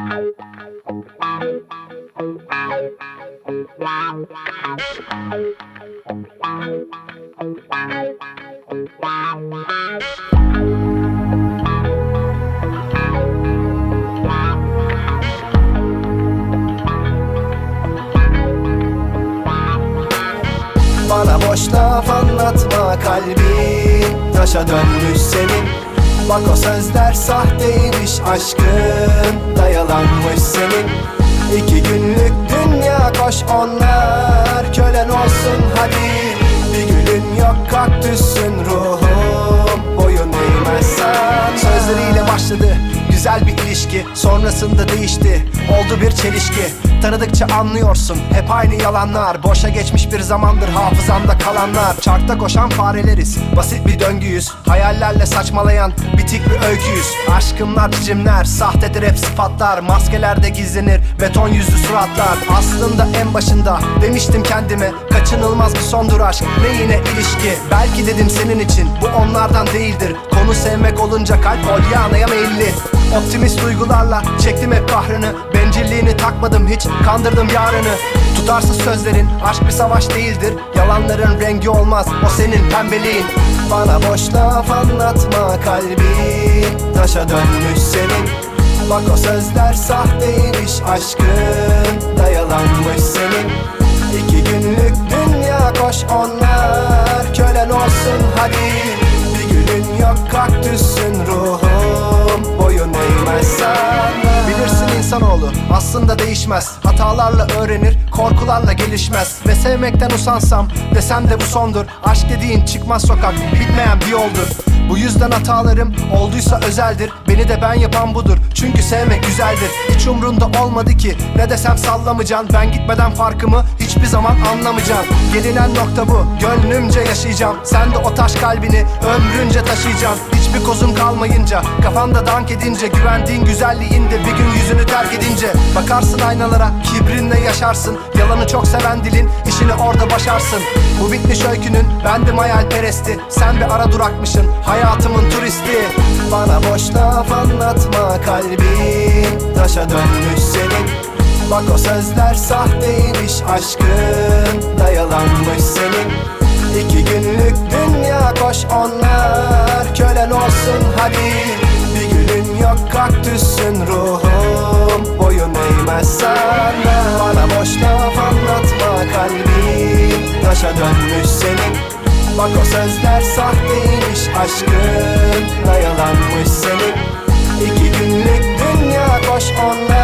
Bana boş laf anlatma, kalbin taşa dönmüş senin. Bak o sözler sahteymiş, aşkın da yalanmış senin. 2 günlük dünya, koş onlar kölen olsun hadi. Bir gülün yok, kaktüsün ruhum, boyun eğmezsen. Sözleriyle başladı güzel bir ilişki, sonrasında değişti, oldu bir çelişki. Tanıdıkça anlıyorsun hep aynı yalanlar, boşa geçmiş bir zamandır hafızamda kalanlar. Çarkta koşan fareleriz, basit bir döngüyüz, hayallerle saçmalayan bitik bir öyküyüz. Aşkımlar cicimler, sahtedir hep sıfatlar, maskelerde gizlenir beton yüzlü suratlar. Aslında en başında demiştim kendime, kaçınılmaz bir sondur aşk, ne yine ilişki. Belki dedim senin için bu onlardan değildir, konu sevmek olunca kalp Polyana'ya meyilli. Optimist duygularla çektim hep kahrını, bencilliğini takmadım hiç, kandırdım yarını. Tutarsız sözlerin, aşk bir savaş değildir, yalanların rengi olmaz o senin pembeliğin. Bana boş laf anlatma, kalbin taşa dönmüş senin. Bak o sözler sahteymiş, aşkın da yalanmış senin. 2 günlük dünya, koş onlar kölen olsun hadi. Bir gülün yok, kaktüsün ruhum, boyun eğmezsen. Bilirsin insanoğlu aslında değişmez, hatalarla öğrenir, korkularla gelişmez. Ve sevmekten usansam desem de bu sondur, aşk dediğin çıkmaz sokak, bitmeyen bir yoldur. Bu yüzden hatalarım olduysa özeldir, beni de ben yapan budur, çünkü sevmek güzeldir. Hiç umrunda olmadı ki ne desem sallamacan, ben gitmeden farkımı hiçbir zaman anlamacan. Gelinen nokta bu, gönlümce yaşayacağım, sen de o taş kalbini ömrünce taşıyacaksın. Hiçbir kozun kalmayınca, kafanda dank edince, güvendiğin güzelliğinde bir gün yüzünü terk edince. Bakarsın aynalara, kibrinle yaşarsın, yalanı çok seven dilin işini orada başarsın. Bu bitmiş öykünün bendim hayalperesti, sen bir ara durakmışsın, hayatımın turisti. Bana boş laf anlatma, kalbin taşa dönmüş senin. Bak o sözler sahteymiş, aşkın da yalanmış senin. 2 günlük dünya, koş onlar kölen olsun hadi. Bir gülün yok, kaktüsün ruhum, boyun eğmezsen. Bana boş laf anlatma, kalbin taşa dönmüş senin. Bak o sözler sahteymiş, aşkın da yalanmış senin. 2 günlük dünya, koş onlar